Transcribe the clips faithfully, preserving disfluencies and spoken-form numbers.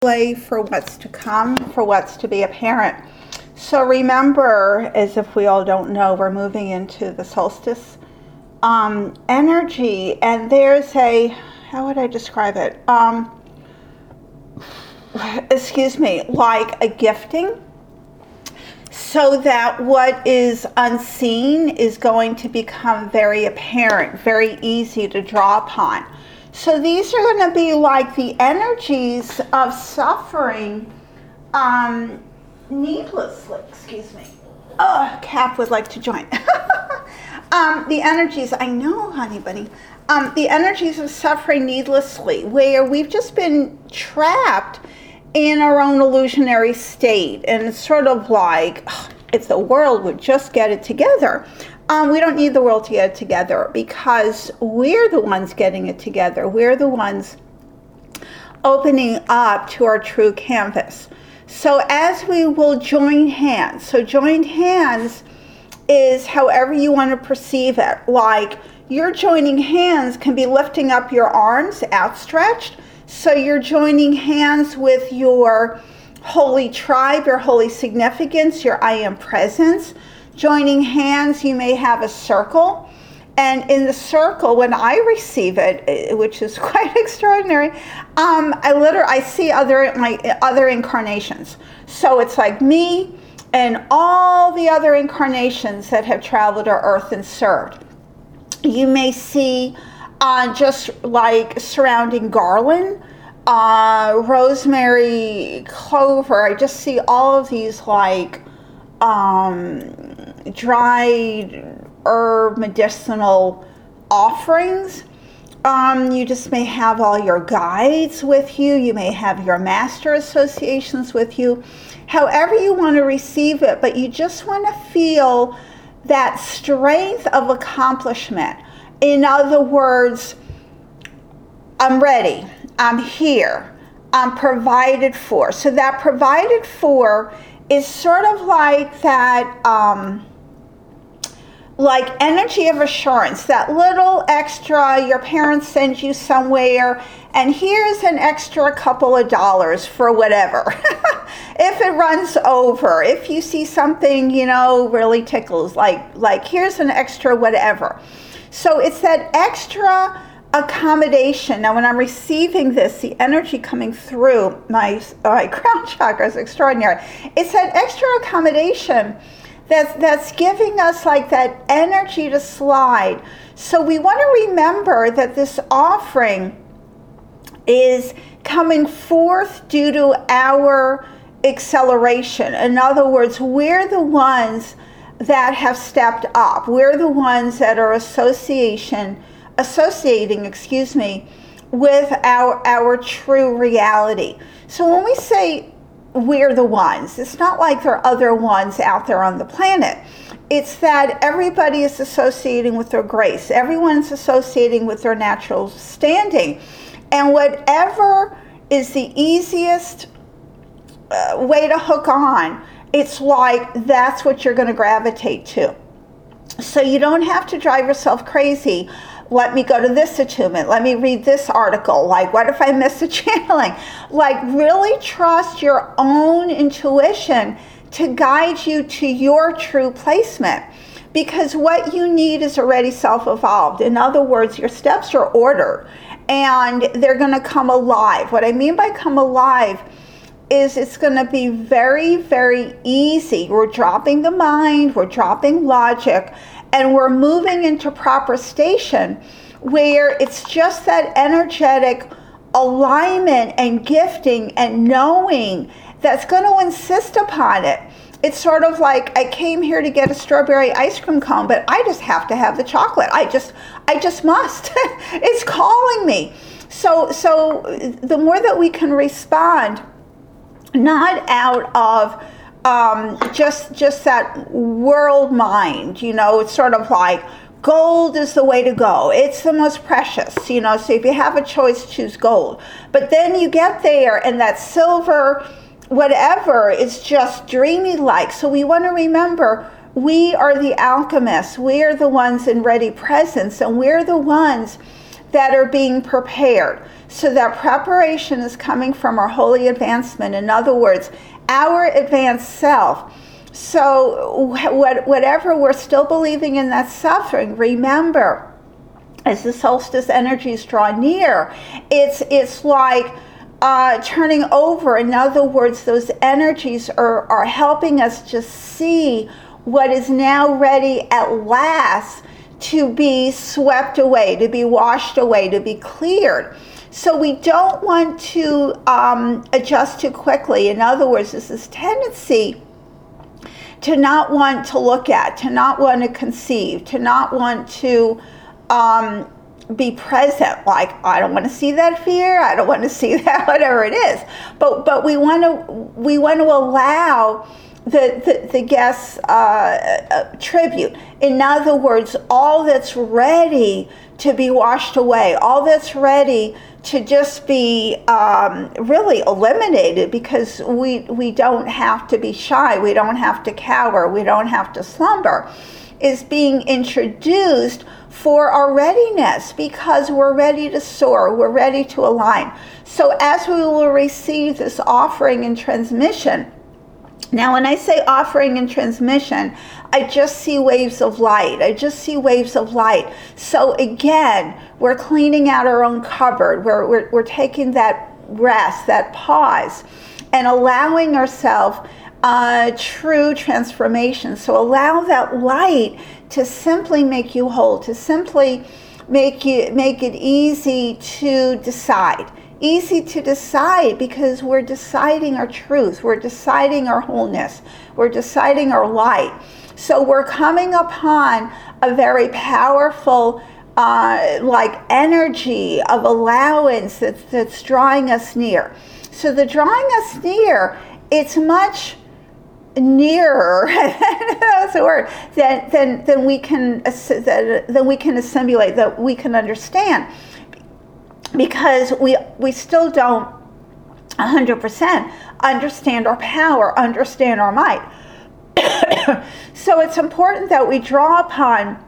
Play for what's to come, for what's to be apparent. So remember, as if we all don't know, we're moving into the solstice um, energy, and there's a, how would I describe it? Um, excuse me, like a gifting, so that what is unseen is going to become very apparent, very easy to draw upon. So these are going to be like the energies of suffering um, needlessly. Excuse me. Oh, Cap would like to join. um, the energies, I know, honey bunny. Um, the energies of suffering needlessly, where we've just been trapped in our own illusionary state. And it's sort of like, if the world would just get it together. Um, we don't need the world to get it together, because we're the ones getting it together. We're the ones opening up to our true canvas. So as we will join hands, so joined hands is however you want to perceive it. Like your joining hands can be lifting up your arms outstretched. So you're joining hands with your holy tribe, your holy significance, your I am presence. Joining hands, you may have a circle, and in the circle, when I receive it, which is quite extraordinary, um, I literally I see other my other incarnations. So it's like me and all the other incarnations that have traveled to Earth and served. You may see uh, just like surrounding garland, uh, rosemary, clover. I just see all of these like um, dried herb medicinal offerings. Um, you just may have all your guides with you. You may have your master associations with you. However you want to receive it, but you just want to feel that strength of accomplishment. In other words, I'm ready. I'm here. I'm provided for. So that provided for is sort of like that, um, like energy of assurance, that little extra, your parents send you somewhere, and here's an extra couple of dollars for whatever. If it runs over, if you see something, you know, really tickles, like, like here's an extra whatever. So it's that extra accommodation. Now when I'm receiving this, the energy coming through my, my crown chakra is extraordinary. It's that extra accommodation that's, that's giving us like that energy to slide. So we want to remember that this offering is coming forth due to our acceleration. In other words, we're the ones that have stepped up. We're the ones that are association associating, excuse me, with our our true reality. So when we say we're the ones, it's not like there are other ones out there on the planet. It's that everybody is associating with their grace. Everyone's associating with their natural standing. And whatever is the easiest uh, way to hook on, it's like that's what you're going to gravitate to. So you don't have to drive yourself crazy. Let me go to this attunement. Let me read this article. Like, what if I miss a channeling? Like, really trust your own intuition to guide you to your true placement. Because what you need is already self-evolved. In other words, your steps are ordered and they're going to come alive. What I mean by come alive is it's going to be very, very easy. We're dropping the mind, we're dropping logic, and we're moving into proper station where it's just that energetic alignment and gifting and knowing that's going to insist upon it. It's sort of like, I came here to get a strawberry ice cream cone, but I just have to have the chocolate. I just, I just must. It's calling me. So, so the more that we can respond, not out of um, just just that world mind, you know, it's sort of like gold is the way to go. It's the most precious, you know, so if you have a choice, choose gold. But then you get there and that silver, whatever, is just dreamy like. So we want to remember we are the alchemists. We are the ones in ready presence, and we're the ones that are being prepared. So that preparation is coming from our holy advancement. In other words, our advanced self. So what, whatever we're still believing in that suffering, remember, as the solstice energies draw near, it's it's like uh, turning over. In other words, those energies are, are helping us just see what is now ready at last to be swept away, to be washed away, to be cleared. So we don't want to um, adjust too quickly. In other words, there's this tendency to not want to look at, to not want to conceive, to not want to um, be present. Like, I don't want to see that fear, I don't want to see that, whatever it is. But but we want to we want to allow the the, the guest's uh, uh, tribute. In other words, all that's ready to be washed away, all that's ready to just be um, really eliminated, because we we don't have to be shy, we don't have to cower, we don't have to slumber, is being introduced for our readiness, because we're ready to soar, we're ready to align. So as we will receive this offering and transmission, now when I say offering and transmission, I just see waves of light. I just see waves of light. So again, we're cleaning out our own cupboard. We're, we're, we're taking that rest, that pause, and allowing ourselves uh, true transformation. So allow that light to simply make you whole, to simply make you make it easy to decide. Easy to decide, because we're deciding our truth, we're deciding our wholeness, we're deciding our light. So we're coming upon a very powerful uh, like energy of allowance that's, that's drawing us near. So the drawing us near, it's much nearer, that's the word, than, than, than we can than we can assimilate, that we can understand. Because we we still don't one hundred percent understand our power, understand our might. So it's important that we draw upon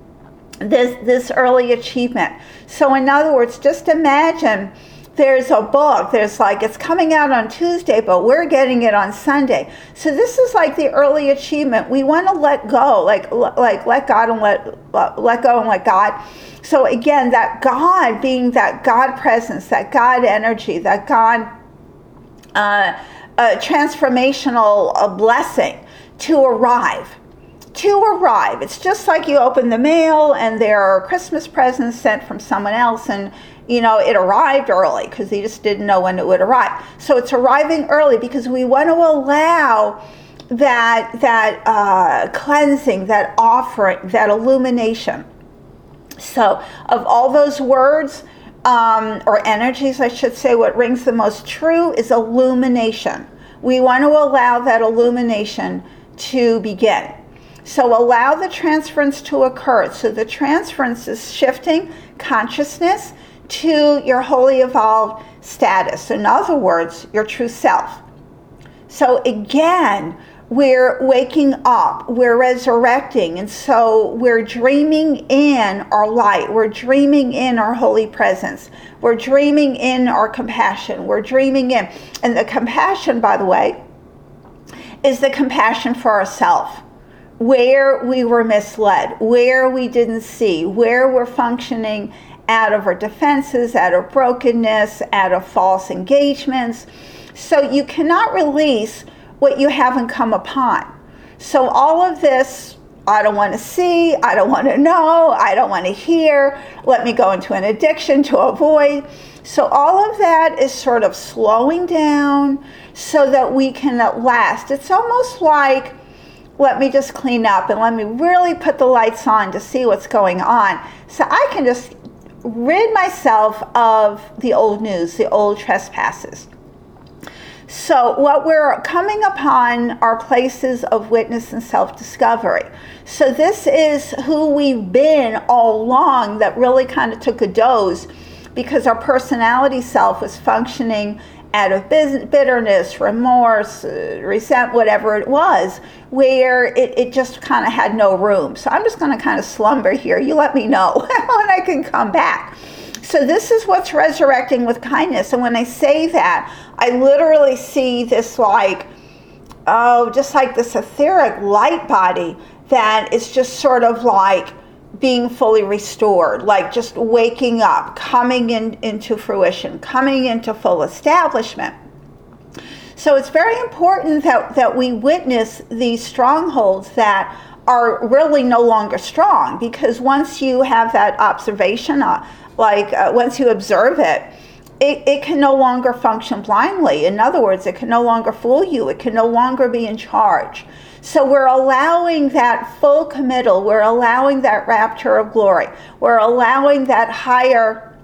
this this early achievement. So in other words, just imagine there's a book, there's like, it's coming out on Tuesday, but we're getting it on Sunday. So this is like the early achievement. We want to let go, like like let God and let let go and let God. So again, that God being that God presence, that God energy, that God uh, uh, transformational uh, blessing to arrive. To arrive. It's just like you open the mail and there are Christmas presents sent from someone else, and you know, it arrived early because they just didn't know when it would arrive. So it's arriving early because we want to allow that that uh, cleansing, that offering, that illumination. So of all those words, um, or energies, I should say, what rings the most true is illumination. We want to allow that illumination to begin. So allow the transference to occur. So the transference is shifting consciousness to your wholly evolved status. In other words, your true self. So again, we're waking up, we're resurrecting, and so we're dreaming in our light, we're dreaming in our holy presence, we're dreaming in our compassion, we're dreaming in, and the compassion, by the way, is the compassion for ourselves, where we were misled, where we didn't see, where we're functioning out of our defenses, out of brokenness, out of false engagements. So you cannot release what you haven't come upon. So all of this, I don't want to see, I don't want to know, I don't want to hear, let me go into an addiction to avoid. So all of that is sort of slowing down so that we can at last, it's almost like, let me just clean up and let me really put the lights on to see what's going on. So I can just rid myself of the old news, the old trespasses. So what we're coming upon are places of witness and self-discovery. So this is who we've been all along, that really kind of took a doze because our personality self was functioning out of bitterness, remorse, uh, resent, whatever it was, where it, it just kind of had no room. So I'm just going to kind of slumber here. You let me know when I can come back. So this is what's resurrecting with kindness. And when I say that, I literally see this like, oh, just like this etheric light body that is just sort of like being fully restored, like just waking up, coming in, into fruition, coming into full establishment. So it's very important that, that we witness these strongholds that are really no longer strong, because once you have that observation, uh, like uh, once you observe it, it, it can no longer function blindly. In other words, it can no longer fool you. It can no longer be in charge. So we're allowing that full committal. We're allowing that rapture of glory. We're allowing that higher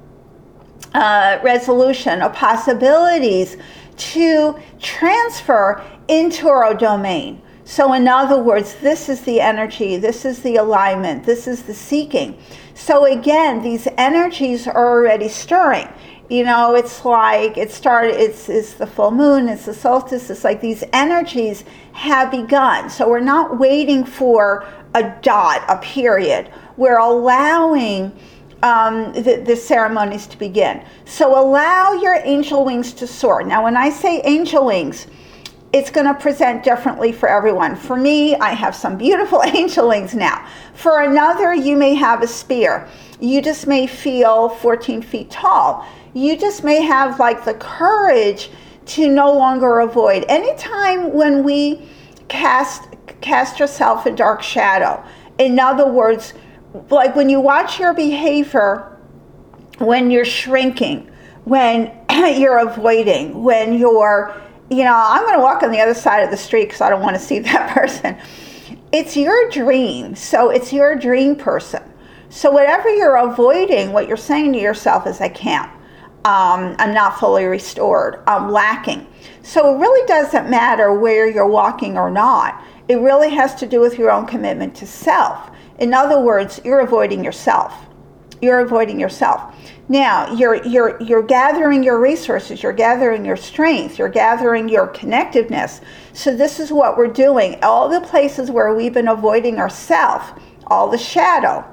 uh, resolution of possibilities to transfer into our domain. So in other words, this is the energy, this is the alignment, this is the seeking. So again, these energies are already stirring. You know, it's like it started, it's, it's the full moon, it's the solstice, it's like these energies have begun. So we're not waiting for a dot, a period. We're allowing um, the, the ceremonies to begin. So allow your angel wings to soar. Now, when I say angel wings, it's going to present differently for everyone. For me, I have some beautiful angel wings now. For another, you may have a spear. You just may feel fourteen feet tall. You just may have like the courage to no longer avoid. Anytime when we cast cast yourself in dark shadow, in other words, like when you watch your behavior, when you're shrinking, when you're avoiding, when you're, you know, I'm going to walk on the other side of the street because I don't want to see that person. It's your dream. So it's your dream person. So whatever you're avoiding, what you're saying to yourself is, I can't. Um, I'm not fully restored. I'm lacking. So it really doesn't matter where you're walking or not. It really has to do with your own commitment to self. In other words, you're avoiding yourself. You're avoiding yourself. Now, you're you're you're gathering your resources, you're gathering your strength, you're gathering your connectiveness. So this is what we're doing. All the places where we've been avoiding ourselves, all the shadow,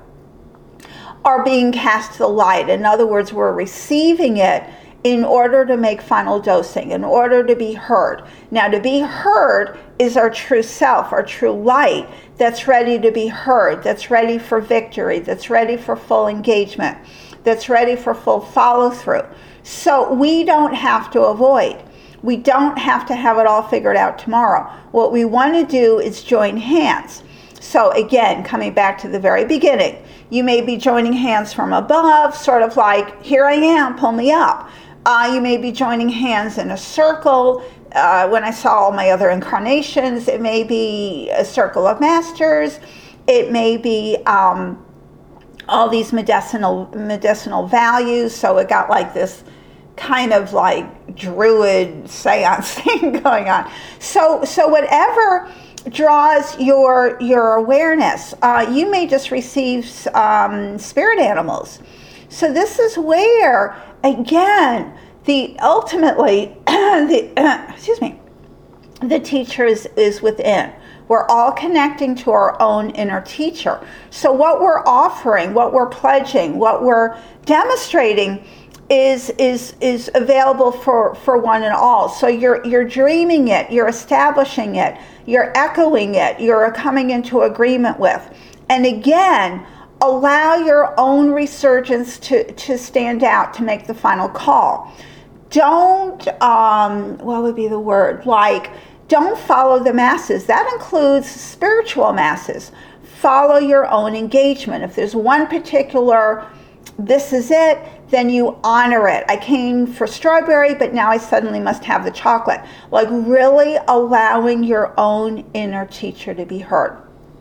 are being cast to the light. In other words, we're receiving it in order to make final dosing, in order to be heard. Now, to be heard is our true self, our true light that's ready to be heard, that's ready for victory, that's ready for full engagement, that's ready for full follow-through. So we don't have to avoid. We don't have to have it all figured out tomorrow. What we want to do is join hands. So again, coming back to the very beginning, you may be joining hands from above, sort of like, here I am, pull me up. Uh, you may be joining hands in a circle. Uh, when I saw all my other incarnations, it may be a circle of masters. It may be um, all these medicinal medicinal values. So it got like this kind of like druid seance thing going on. So so whatever draws your your awareness, uh, you may just receive um, spirit animals. So this is where, again, the ultimately the uh, excuse me, the teacher is, is within. We're all connecting to our own inner teacher. So what we're offering, what we're pledging, what we're demonstrating is is is available for, for one and all. So you're you're dreaming it, you're establishing it, you're echoing it, you're coming into agreement with. And again, allow your own resurgence to, to stand out, to make the final call. Don't, um, what would be the word? Like, don't follow the masses. That includes spiritual masses. Follow your own engagement. If there's one particular, this is it, then you honor it. I came for strawberry, but now I suddenly must have the chocolate. Like really allowing your own inner teacher to be heard.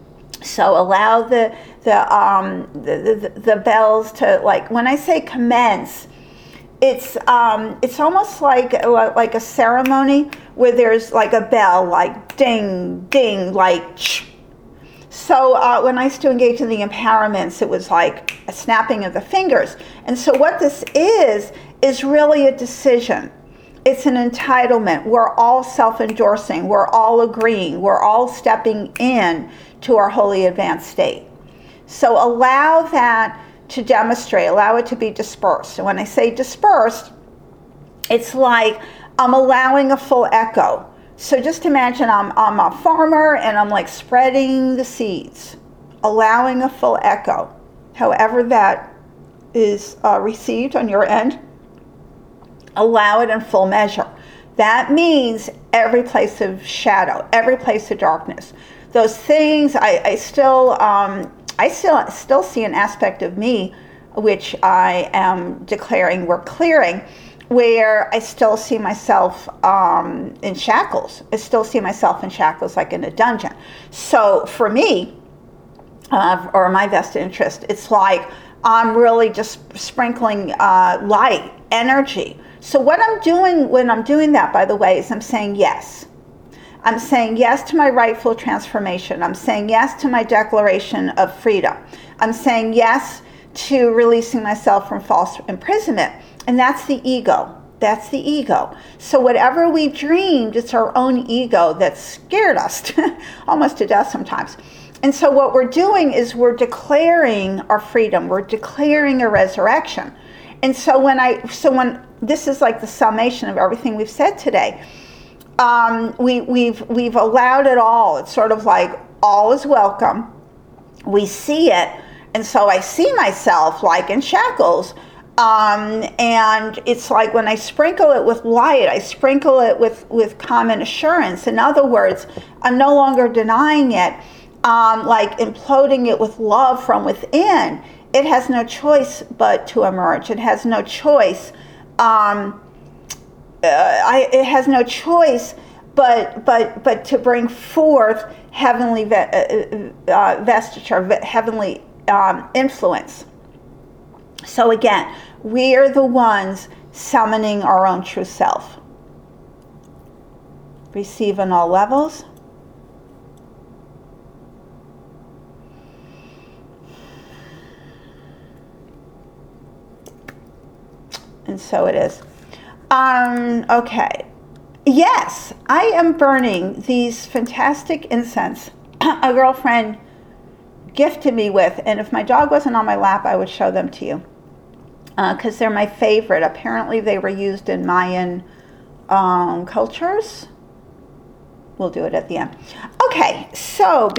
So allow the the um the, the, the bells to, like, when I say commence, it's um it's almost like like a ceremony where there's like a bell, like ding ding, like ch. So uh, when I used to engage in the empowerments, it was like a snapping of the fingers. And so what this is is really a decision. It's an entitlement. We're all self-endorsing. We're all agreeing. We're all stepping in to our holy advanced state. So allow that to demonstrate, allow it to be dispersed. And when I say dispersed, it's like I'm allowing a full echo. So just imagine I'm, I'm a farmer and I'm like spreading the seeds, allowing a full echo. However that is uh, received on your end, allow it in full measure. That means every place of shadow, every place of darkness. Those things, I, I still, um, I still, still see an aspect of me, which I am declaring we're clearing, where I still see myself um, in shackles. I still see myself in shackles, like in a dungeon. So for me, uh, or my vested interest, it's like I'm really just sprinkling uh, light, energy. So what I'm doing when I'm doing that, by the way, is I'm saying yes. I'm saying yes to my rightful transformation. I'm saying yes to my declaration of freedom. I'm saying yes to releasing myself from false imprisonment. And that's the ego. That's the ego. So whatever we dreamed, it's our own ego that scared us almost to death sometimes. And so what we're doing is we're declaring our freedom. We're declaring a resurrection. And so when I, so when this is like the summation of everything we've said today, um, we, we've we've allowed it all. It's sort of like all is welcome. We see it, and so I see myself like in shackles. Um, and it's like when I sprinkle it with light, I sprinkle it with, with common assurance. In other words, I'm no longer denying it, um, like imploding it with love from within. It has no choice but to emerge. It has no choice. Um, uh, I, it has no choice but but but to bring forth heavenly ve- uh, uh, vesture, heavenly um, influence. So again, we are the ones summoning our own true self. Receive on all levels. And so it is. Um, okay. Yes, I am burning these fantastic incense a girlfriend gifted me with, and if my dog wasn't on my lap, I would show them to you because uh, they're my favorite. Apparently, they were used in Mayan um, cultures. We'll do it at the end. Okay, so